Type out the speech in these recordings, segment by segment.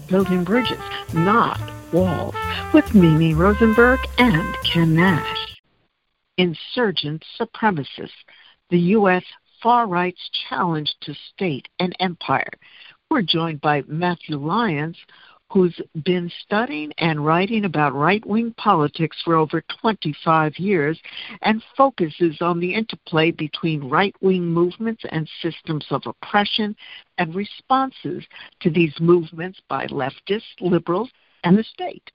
building bridges, not walls, with Mimi Rosenberg and Ken Nash. Insurgent supremacists, the U.S. far-right's challenge to state and empire. We're joined by Matthew Lyons, who's been studying and writing about right-wing politics for over 25 years and focuses on the interplay between right-wing movements and systems of oppression and responses to these movements by leftists, liberals, and the state.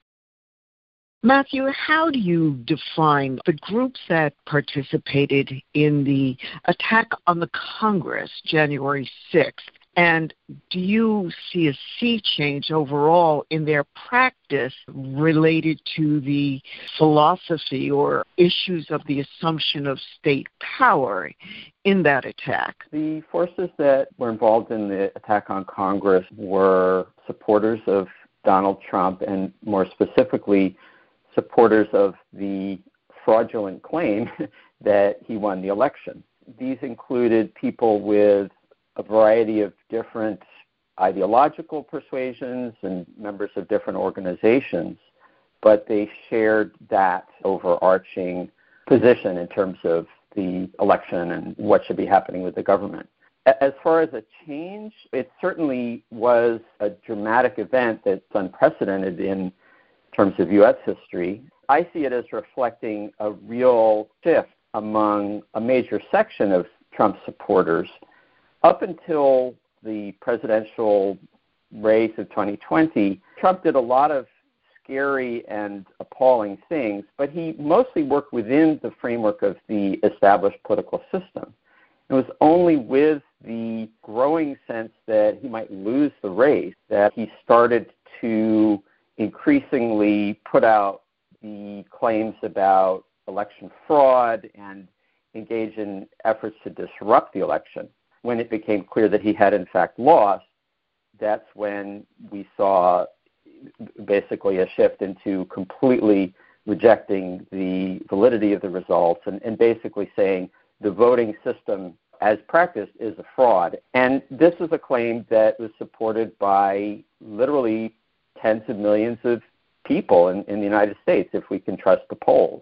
Matthew, how do you define the groups that participated in the attack on the Congress January 6th? And do you see a sea change overall in their practice related to the philosophy or issues of the assumption of state power in that attack? The forces that were involved in the attack on Congress were supporters of Donald Trump and more specifically supporters of the fraudulent claim that he won the election. These included people with a variety of different ideological persuasions and members of different organizations, but they shared that overarching position in terms of the election and what should be happening with the government. As far as a change, it certainly was a dramatic event that's unprecedented in terms of U.S. history. I see it as reflecting a real shift among a major section of Trump supporters. Up until the presidential race of 2020, Trump did a lot of scary and appalling things, but he mostly worked within the framework of the established political system. It was only with the growing sense that he might lose the race that he started to increasingly put out the claims about election fraud and engage in efforts to disrupt the election. When it became clear that he had in fact lost, that's when we saw basically a shift into completely rejecting the validity of the results and basically saying the voting system as practiced is a fraud. And this is a claim that was supported by literally tens of millions of people in the United States, if we can trust the polls.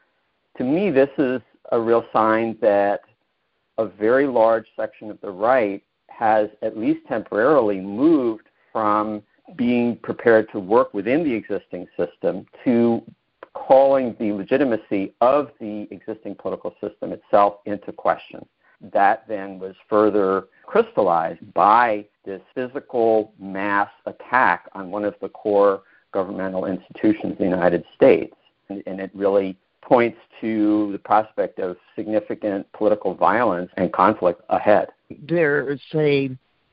To me, this is a real sign that a very large section of the right has at least temporarily moved from being prepared to work within the existing system to calling the legitimacy of the existing political system itself into question. That then was further crystallized by this physical mass attack on one of the core governmental institutions in the United States. And it really points to the prospect of significant political violence and conflict ahead. There's a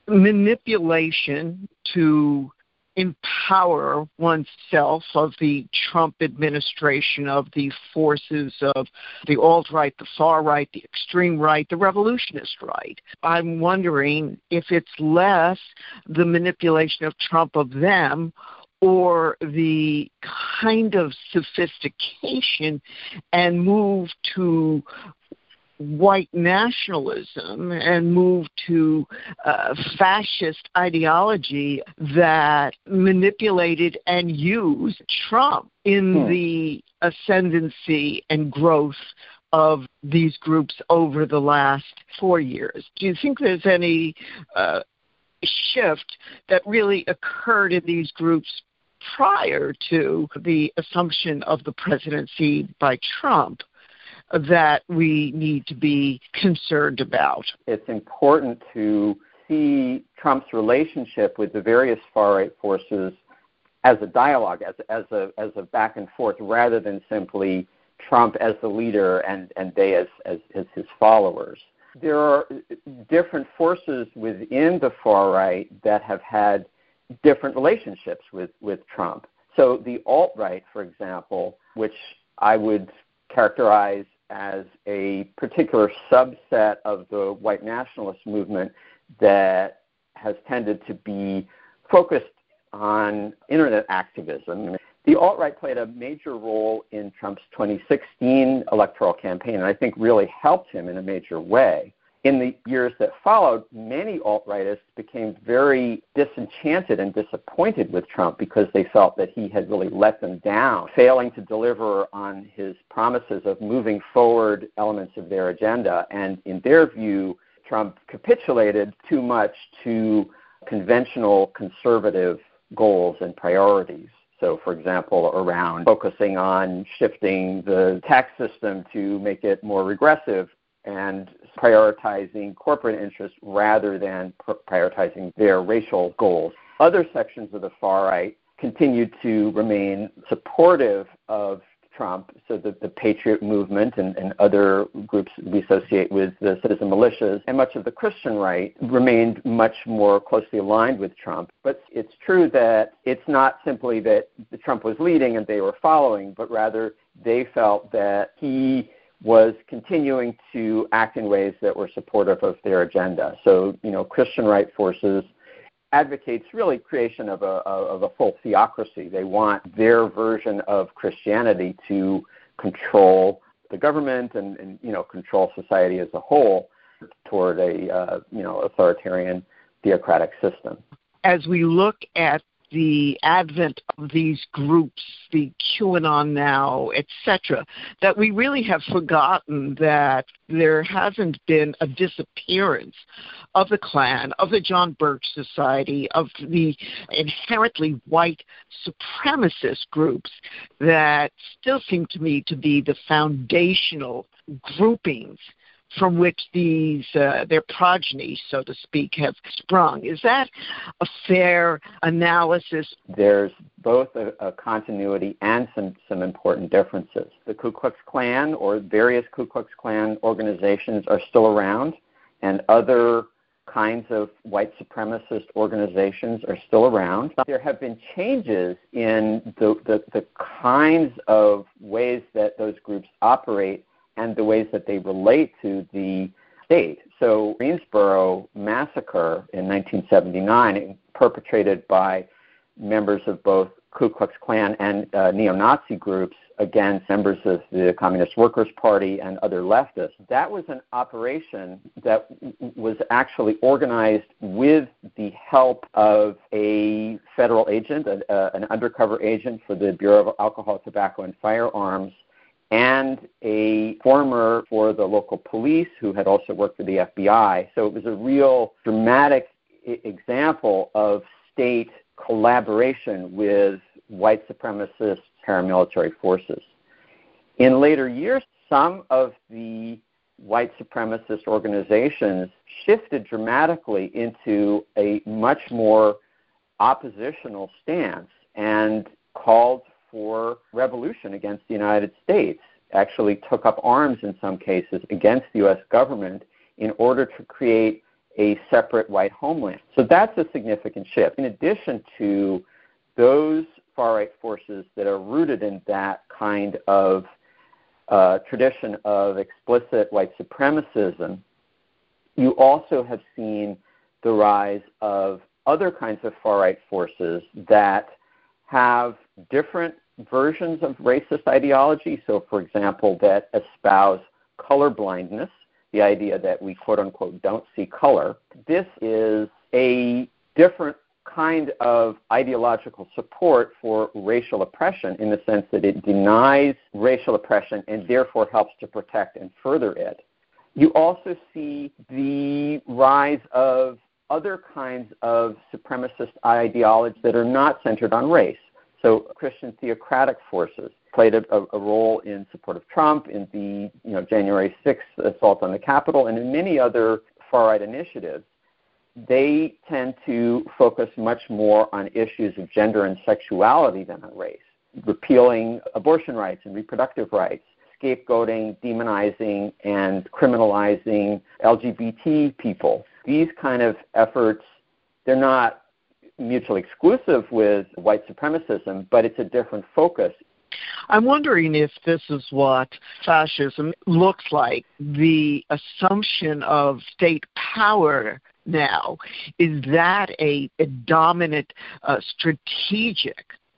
manipulation to empower oneself of the Trump administration, of the forces of the alt-right, the far-right, the extreme right, the revolutionist right. I'm wondering if it's less the manipulation of Trump of them or the kind of sophistication and move to white nationalism and move to fascist ideology that manipulated and used Trump in the ascendancy and growth of these groups over the last 4 years. Do you think there's any shift that really occurred in these groups prior to the assumption of the presidency by Trump that we need to be concerned about? It's important to see Trump's relationship with the various far-right forces as a dialogue, as a back and forth, rather than simply Trump as the leader and they as his followers. There are different forces within the far-right that have had different relationships with Trump. So the alt-right, for example, which I would characterize as a particular subset of the white nationalist movement that has tended to be focused on internet activism. The alt-right played a major role in Trump's 2016 electoral campaign, and I think really helped him in a major way. In the years that followed, many alt-rightists became very disenchanted and disappointed with Trump because they felt that he had really let them down, failing to deliver on his promises of moving forward elements of their agenda. And in their view, Trump capitulated too much to conventional conservative goals and priorities. So, for example, around focusing on shifting the tax system to make it more regressive and prioritizing corporate interests rather than prioritizing their racial goals. Other sections of the far right continued to remain supportive of Trump, so that the Patriot movement and other groups we associate with the citizen militias and much of the Christian right remained much more closely aligned with Trump. But it's true that it's not simply that Trump was leading and they were following, but rather they felt that he was continuing to act in ways that were supportive of their agenda. So, Christian right forces advocates really creation of a full theocracy. They want their version of Christianity to control the government and control society as a whole toward a authoritarian theocratic system. As we look at the advent of these groups, the QAnon now, etc., that we really have forgotten that there hasn't been a disappearance of the Klan, of the John Birch Society, of the inherently white supremacist groups that still seem to me to be the foundational groupings from which these their progeny, so to speak, have sprung. Is that a fair analysis? There's both a continuity and some important differences. The Ku Klux Klan or various Ku Klux Klan organizations are still around, and other kinds of white supremacist organizations are still around. There have been changes in the kinds of ways that those groups operate and the ways that they relate to the state. So Greensboro massacre in 1979, perpetrated by members of both Ku Klux Klan and neo-Nazi groups against members of the Communist Workers' Party and other leftists. That was an operation that was actually organized with the help of a federal agent, an undercover agent for the Bureau of Alcohol, Tobacco, and Firearms, and a former for the local police who had also worked for the FBI. So it was a real dramatic example of state collaboration with white supremacist paramilitary forces. In later years, some of the white supremacist organizations shifted dramatically into a much more oppositional stance and called for revolution against the United States, actually took up arms in some cases against the U.S. government in order to create a separate white homeland. So that's a significant shift. In addition to those far-right forces that are rooted in that kind of tradition of explicit white supremacism, you also have seen the rise of other kinds of far-right forces that have different versions of racist ideology. So, for example, that espouse color blindness, the idea that we, quote-unquote, don't see color. This is a different kind of ideological support for racial oppression in the sense that it denies racial oppression and therefore helps to protect and further it. You also see the rise of other kinds of supremacist ideologies that are not centered on race. So Christian theocratic forces played a role in support of Trump, in the January 6th assault on the Capitol, and in many other far-right initiatives. They tend to focus much more on issues of gender and sexuality than on race, repealing abortion rights and reproductive rights, scapegoating, demonizing, and criminalizing LGBT people. These kind of efforts, they're not mutually exclusive with white supremacism, but it's a different focus. I'm wondering if this is what fascism looks like. The assumption of state power now, is that a dominant strategic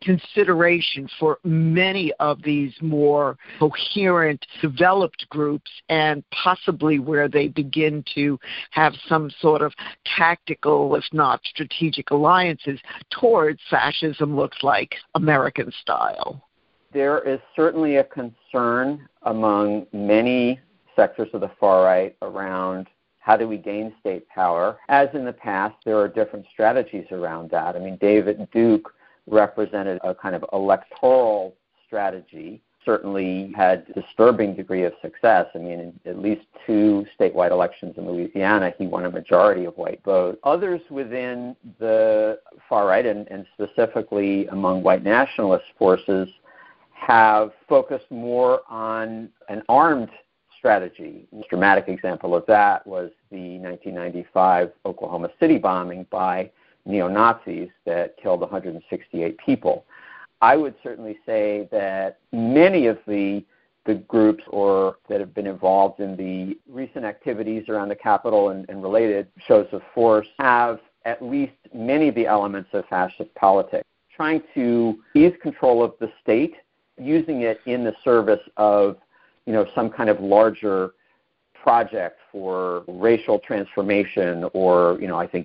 consideration for many of these more coherent, developed groups, and possibly where they begin to have some sort of tactical, if not strategic alliances towards fascism looks like American style? There is certainly a concern among many sectors of the far right around how do we gain state power. As in the past, there are different strategies around that. I mean, David Duke represented a kind of electoral strategy, certainly had a disturbing degree of success. I mean, in at least 2 statewide elections in Louisiana, he won a majority of white votes. Others within the far right, and specifically among white nationalist forces, have focused more on an armed strategy. A dramatic example of that was the 1995 Oklahoma City bombing by neo-Nazis that killed 168 people. I would certainly say that many of the groups or that have been involved in the recent activities around the Capitol and related shows of force have at least many of the elements of fascist politics, trying to seize control of the state, using it in the service of, some kind of larger project for racial transformation, or I think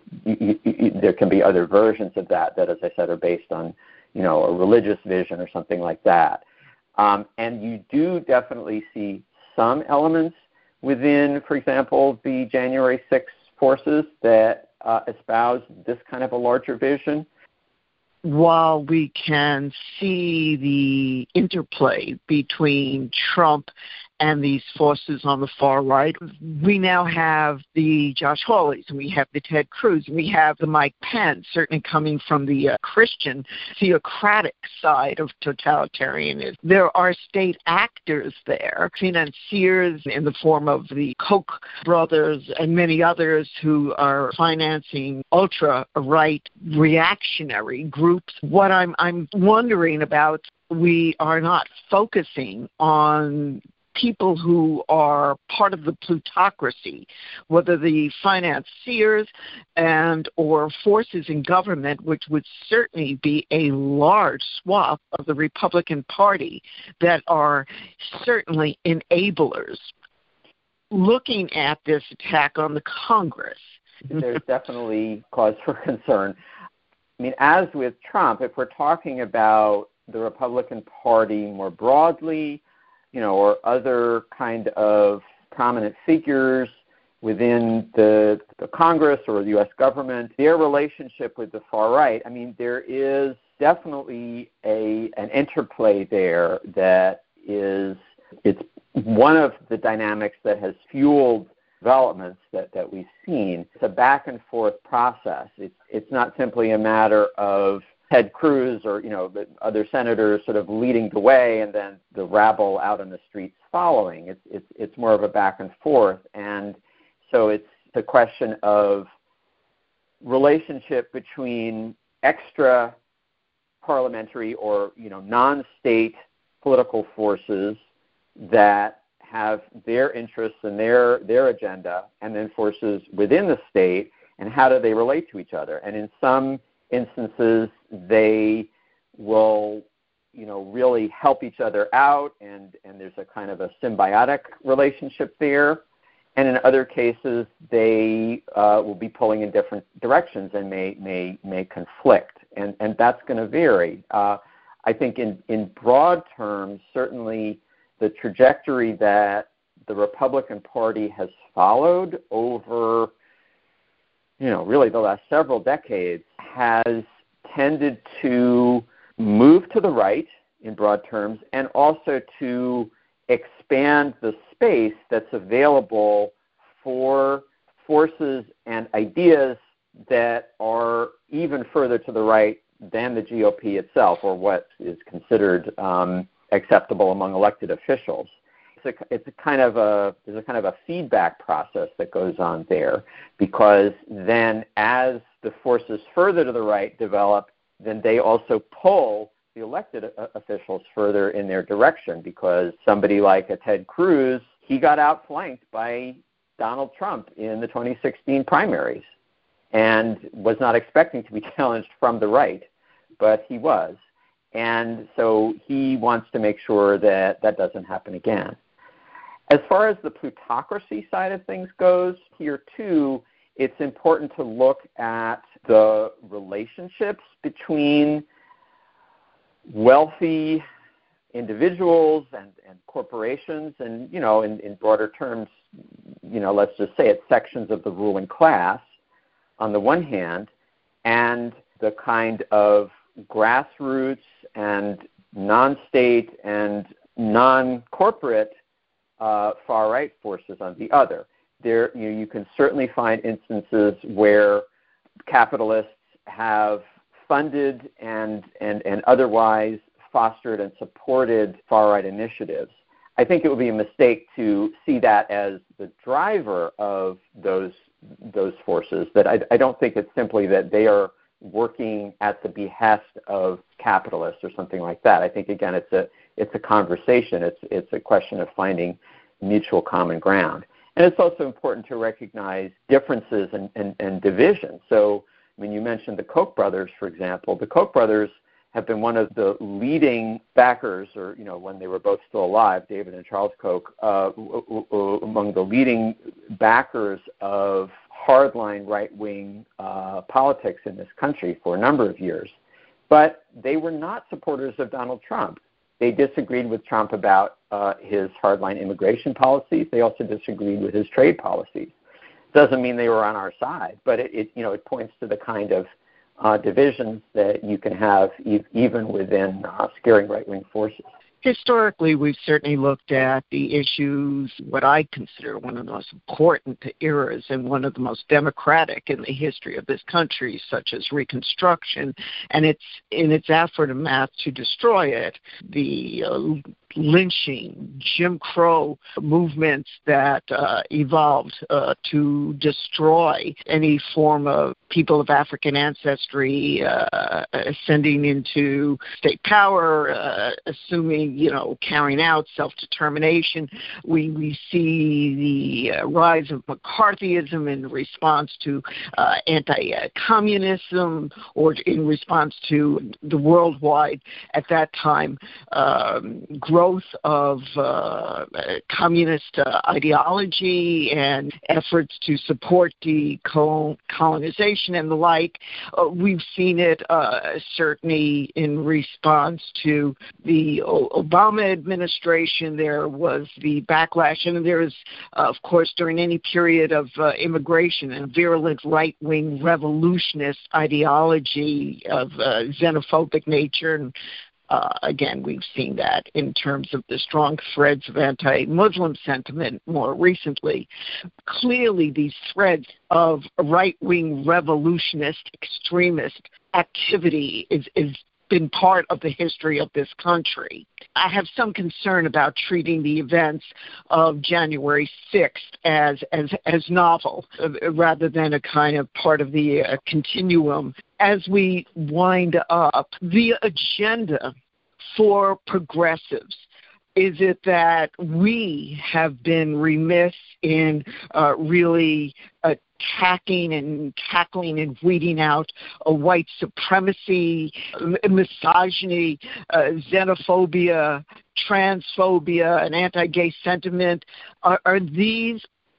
there can be other versions of that, as I said, are based on a religious vision or something like that. And you do definitely see some elements within, for example, the January 6th forces that espouse this kind of a larger vision. While we can see the interplay between Trump and these forces on the far right, we now have the Josh Hawleys, and we have the Ted Cruz, and we have the Mike Pence, certainly coming from the Christian theocratic side of totalitarianism. There are state actors there, financiers in the form of the Koch brothers and many others who are financing ultra-right reactionary groups. What I'm wondering about, we are not focusing on people who are part of the plutocracy, whether the financiers and or forces in government, which would certainly be a large swath of the Republican Party that are certainly enablers. Looking at this attack on the Congress, there's definitely cause for concern. I mean, as with Trump, if we're talking about the Republican Party more broadly, or other kind of prominent figures within the Congress or the U.S. government, their relationship with the far right, I mean, there is definitely an interplay there that it's one of the dynamics that has fueled developments that we've seen. It's a back and forth process. It's not simply a matter of Ted Cruz or the other senators sort of leading the way and then the rabble out on the streets following. It's more of a back and forth, and so it's the question of relationship between extra parliamentary or non-state political forces that have their interests and their agenda, and then forces within the state, and how do they relate to each other. And in some instances, they will, really help each other out, and there's a kind of a symbiotic relationship there. And in other cases, they will be pulling in different directions and may conflict, and that's going to vary. I think in broad terms, certainly the trajectory that the Republican Party has followed over, really the last several decades has tended to move to the right in broad terms, and also to expand the space that's available for forces and ideas that are even further to the right than the GOP itself, or what is considered acceptable among elected officials. There's a kind of a feedback process that goes on there, because then as the forces further to the right develop, then they also pull the elected officials further in their direction, because somebody like a Ted Cruz, he got outflanked by Donald Trump in the 2016 primaries and was not expecting to be challenged from the right. but he was. And so he wants to make sure that that doesn't happen again. As far as the plutocracy side of things goes, here too, it's important to look at the relationships between wealthy individuals and corporations and, in broader terms, let's just say it's sections of the ruling class on the one hand, and the kind of grassroots and non-state and non-corporate far-right forces on the other. There, you can certainly find instances where capitalists have funded and otherwise fostered and supported far-right initiatives. I think it would be a mistake to see that as the driver of those forces. That I don't think it's simply that they are working at the behest of capitalists or something like that. I think, again, it's a conversation. It's a question of finding mutual common ground. And it's also important to recognize differences and divisions. So, you mentioned the Koch brothers, for example. The Koch brothers have been one of the leading backers, or, when they were both still alive, David and Charles Koch, among the leading backers of hardline right-wing politics in this country for a number of years. But they were not supporters of Donald Trump. They disagreed with Trump about his hardline immigration policies. They also disagreed with his trade policies. Doesn't mean they were on our side, but it points to the kind of divisions that you can have even within scaring right-wing forces. Historically, we've certainly looked at the issues, what I consider one of the most important eras and one of the most democratic in the history of this country, such as Reconstruction, and its aftermath to destroy it, the lynching, Jim Crow movements that evolved to destroy any form of people of African ancestry ascending into state power, assuming, carrying out self-determination. We see the rise of McCarthyism in response to anti-communism, or in response to the worldwide, at that time, growth of communist ideology and efforts to support decolonization and the like. We've seen it certainly in response to the Obama administration. There was the backlash, and there is, of course, during any period of immigration, and virulent right-wing revolutionist ideology of xenophobic nature. And again, we've seen that in terms of the strong threads of anti-Muslim sentiment more recently. Clearly, these threads of right-wing revolutionist extremist activity is been part of the history of this country. I have some concern about treating the events of January 6th as novel, rather than a kind of part of the continuum. As we wind up, the agenda for progressives, is it that we have been remiss in really attacking and tackling and weeding out white supremacy, misogyny, xenophobia, transphobia, and anti-gay sentiment? Are these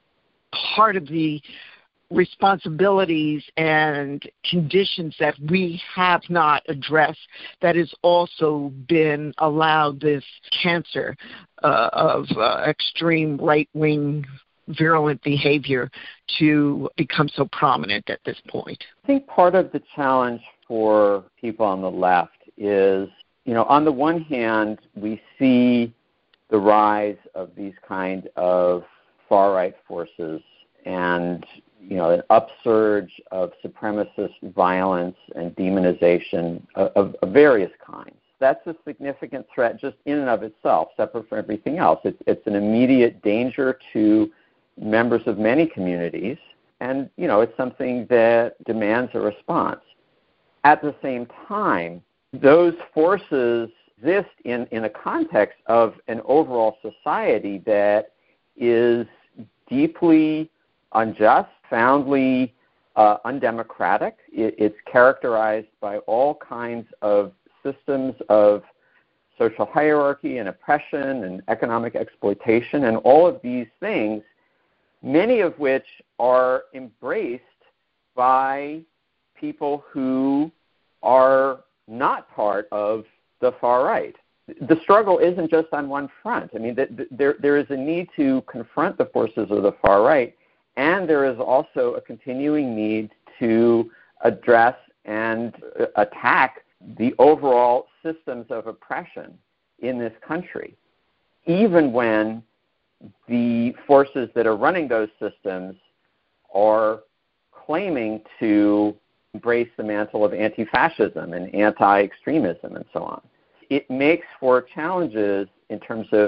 part of the responsibilities and conditions that we have not addressed, that has also been allowed this cancer of extreme right-wing virulent behavior to become so prominent at this point? I think part of the challenge for people on the left is, on the one hand, we see the rise of these kind of far-right forces and an upsurge of supremacist violence and demonization of various kinds. That's a significant threat just in and of itself, separate from everything else. It's an immediate danger to members of many communities, and, it's something that demands a response. At the same time, those forces exist in a context of an overall society that is deeply unjust, profoundly undemocratic. It's characterized by all kinds of systems of social hierarchy and oppression and economic exploitation, and all of these things, many of which are embraced by people who are not part of the far right. The struggle isn't just on one front. I mean, there is a need to confront the forces of the far right, and there is also a continuing need to address and attack the overall systems of oppression in this country, even when the forces that are running those systems are claiming to embrace the mantle of anti-fascism and anti-extremism and so on. It makes for challenges in terms of,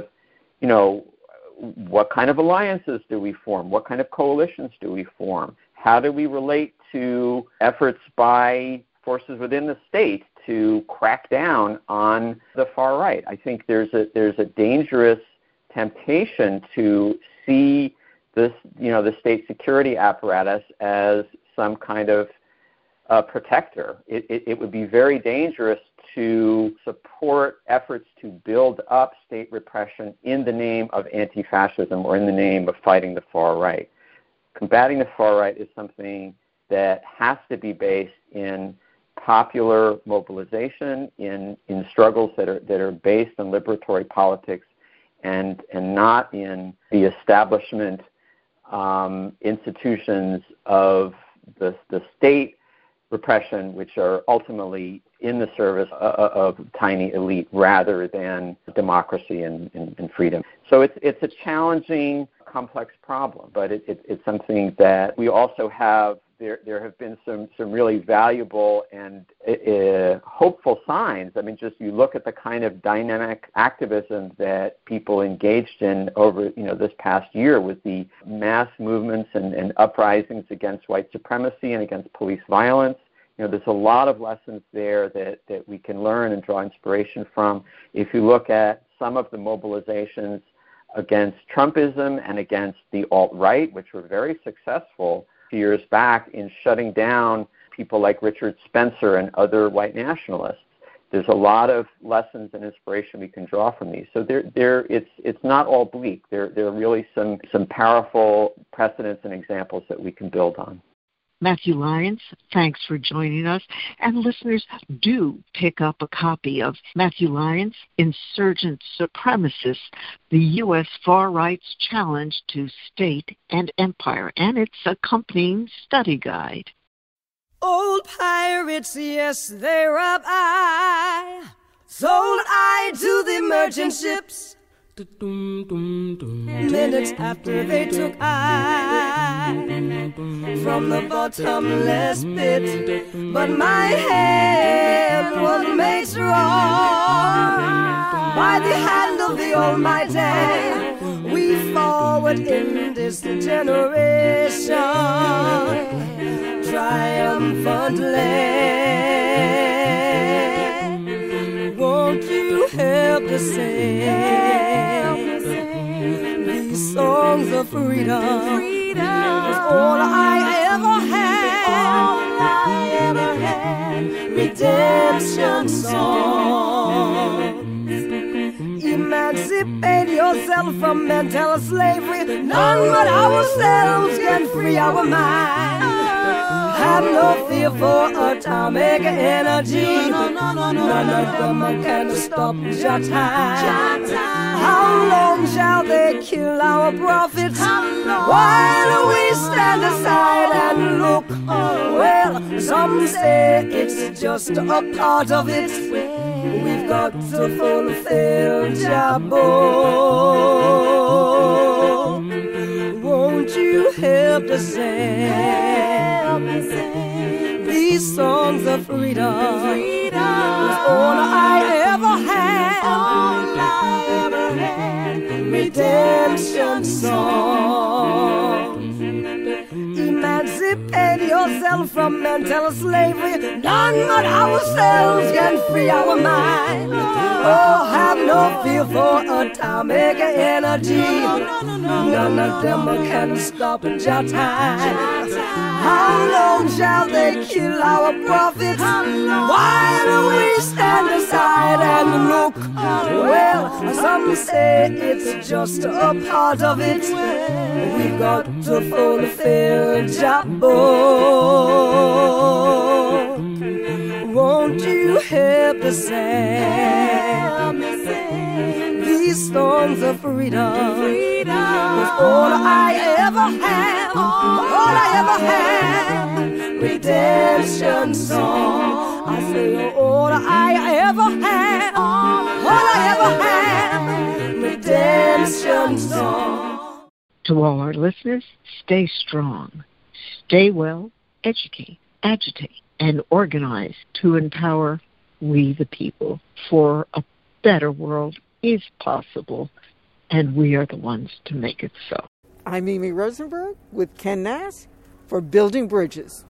what kind of alliances do we form? What kind of coalitions do we form? How do we relate to efforts by forces within the state to crack down on the far right? I think there's a dangerous temptation to see this, the state security apparatus as some kind of protector. It would be very dangerous to support efforts to build up state repression in the name of anti-fascism or in the name of fighting the far right. Combating the far right is something that has to be based in popular mobilization, in struggles that are based on liberatory politics, and not in the establishment institutions of the state repression, which are ultimately in the service of tiny elite rather than democracy and freedom. So it's a challenging, complex problem, but it's something that we also have. There have been some really valuable and hopeful signs. I mean, just you look at the kind of dynamic activism that people engaged in over this past year with the mass movements and uprisings against white supremacy and against police violence. There's a lot of lessons there that we can learn and draw inspiration from. If you look at some of the mobilizations against Trumpism and against the alt-right, which were very successful years back in shutting down people like Richard Spencer and other white nationalists. There's a lot of lessons and inspiration we can draw from these. So it's not all bleak. There are really some powerful precedents and examples that we can build on. Matthew Lyons, thanks for joining us. And listeners, do pick up a copy of Matthew Lyons' Insurgent Supremacists, the U.S. Far Right's Challenge to State and Empire, and its accompanying study guide. Old pirates, yes, they rob I, sold I to the merchant ships. Minutes after they took I from the bottomless pit, but my hand was made strong by the hand of the Almighty. We forward in this generation triumphantly. Won't you help to sing these songs of freedom? Was all I ever had, redemption songs. Emancipate yourself from mental slavery. None but ourselves can free our minds. Have no fear for atomic energy. None of them can stop your time. How long shall they kill our prophets while we stand aside and look? Well, some say it's just a part of it. We've got to fulfill Jabot. Won't you help to sing these songs of freedom? Was all I ever had, redemption songs. Emancipate yourself from mental slavery. None but ourselves can free our mind. Oh, have no fear for atomic energy. None of them can stop your time. How long shall they kill our prophets? Why do we stand aside and look? Well, some say it's just a part of it. We've got to fulfill Jabot. Won't you help us sing these songs of freedom? 'Cause all I ever have, redemption song. I say all I ever have, redemption song. To all our listeners, stay strong, stay well, educate, agitate, and organize to empower we the people, for a better world is possible, and we are the ones to make it so. I'm Mimi Rosenberg with Ken Nass for Building Bridges.